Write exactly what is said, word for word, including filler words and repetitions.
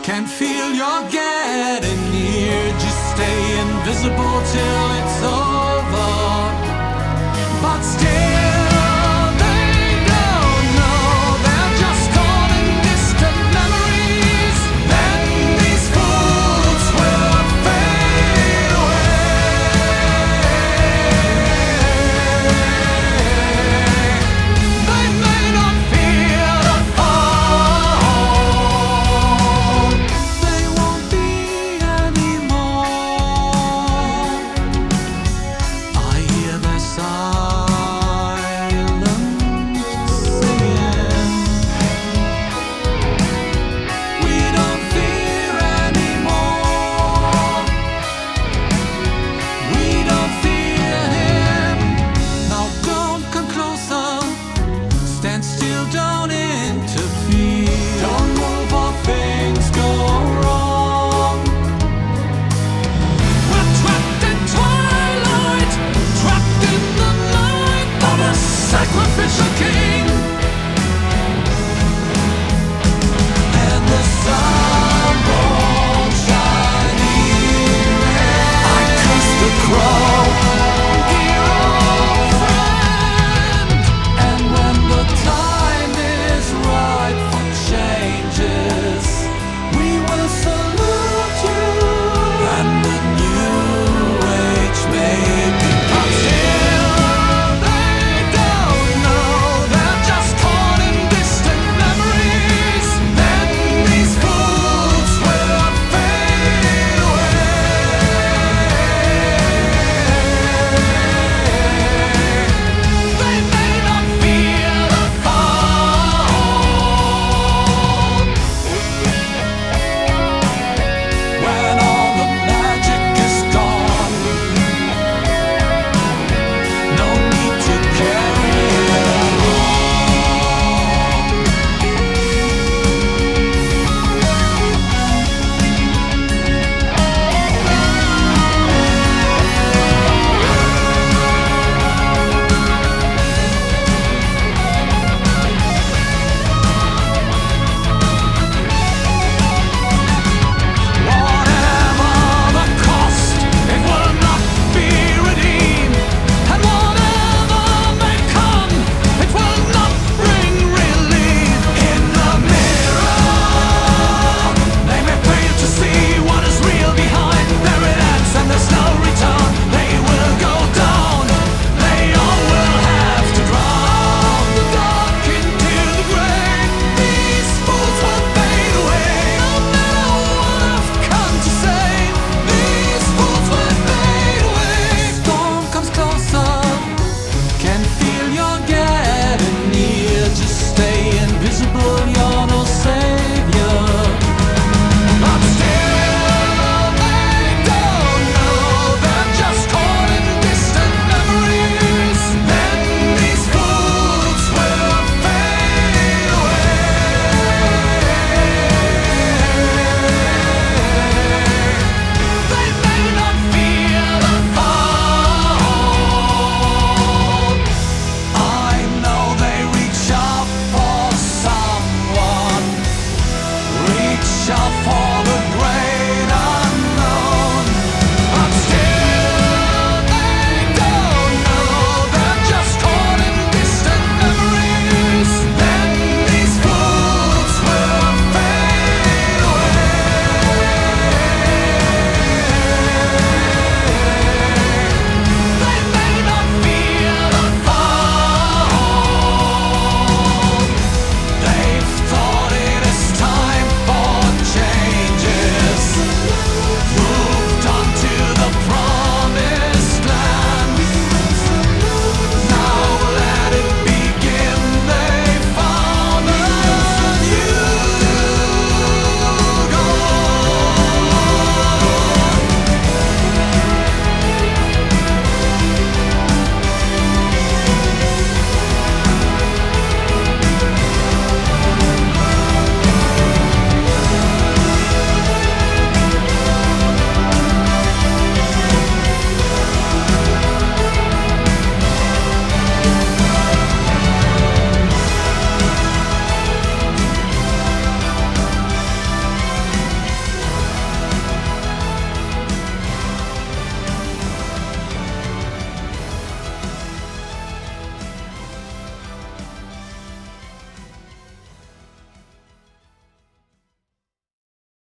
Can feel you're getting near. Just stay invisible till it's over. But still, they don't know. They're just caught in distant memories. Then these fools will fade away. They may not feel the fall. They won't be anymore. I hear their silence singing. We don't fear anymore. We don't fear him. Now don't come closer. Stand still, don't interfere. Don't move or things go wrong. We're trapped in twilight, trapped in the night of a sacrificial king.